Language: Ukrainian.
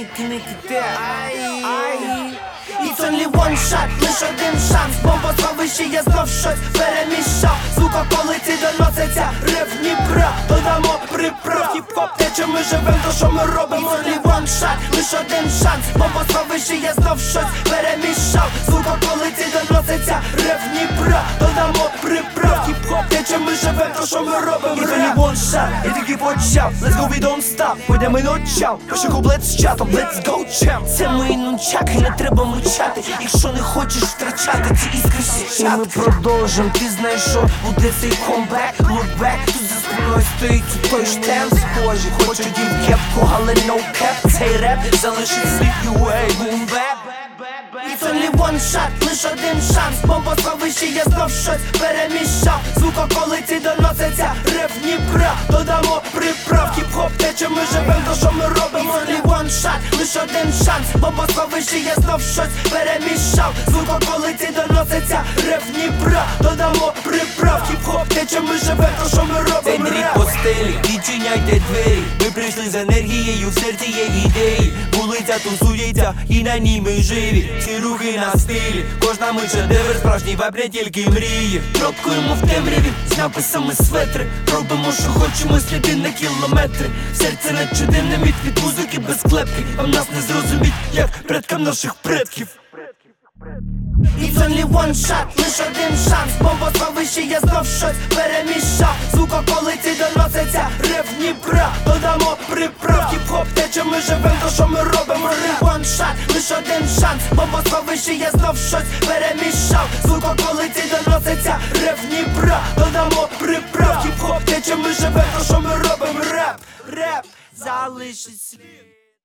кінекіте. It's only one shot, лиш один шанс. Бомбосховище, я знов щось перемішав. Звукоколиці доноситься рев Дніпра. Додамо приправ, хіп-хоп тече, ми живем, то що ми робимо. It's only one shot, лиш один шанс. Бомбосховище, я знов щось перемішав. Звукоколиці доноситься рев Дніпра. Додамо приправ, хіп-хоп тече, ми живем, то що ми робимо. It's only one shot, я тільки почав. Let's go, we don't stop, пойдемо ночам. Перший куплет з чатом, let's go, champ. Це мої нунчаки, не треба мовчати. Якщо не хочеш втрачати ці іскри січати. І ми продовжим, ти знаєш, що буде цей комбек. Look back, тут за спиною стоїть той штемп. Схожі, хочуть їм кепку, але no cap. Цей реп залишить слід UA, boom bap. It's only one shot, лиш один шанс. Бомбосховище, я знов щось перемішав. Звукоколиці доноситься рев Дніпра. Додамо приправ, хіп-хоп тече, ми живем, то що ми робимо. It's only one shot, лиш один шанс. Бомбосховище, я знов щось перемішав. Звукоколиці доноситься рев Дніпра. Додамо приправ, хіп-хоп тече, ми живем, то що ми робимо. Цей рік по стелі, відчиняйте двері. Ми прийшли з енергією, в серці є ідеї. Вулиця тусується і на ній ми живі. Всі рухи на стилі, кожна мить шедевр, справжній вайб, не тільки мрії. Пробкуємо в темряві з написами светри. Робимо, що хочемо, сліди на кілометри. Серце наче динаміт від музики без клепки. Вам нас не зрозуміть, як предкам наших предків. It's only one shot, лиш один шанс. Бомбосховище, я знов щось перемішав. Звукоколиці доноситься рев Дніпра. Додамо приправ, хіп-хоп тече, ми живем, то що ми робимо. One shot, лиш один шанс. Бомбосховище, я знов щось перемішав. Звукоколиці доноситься рев Дніпра. Додамо приправ, хіп-хоп тече, ми живем, то що ми робимо. Реп, залишить слід.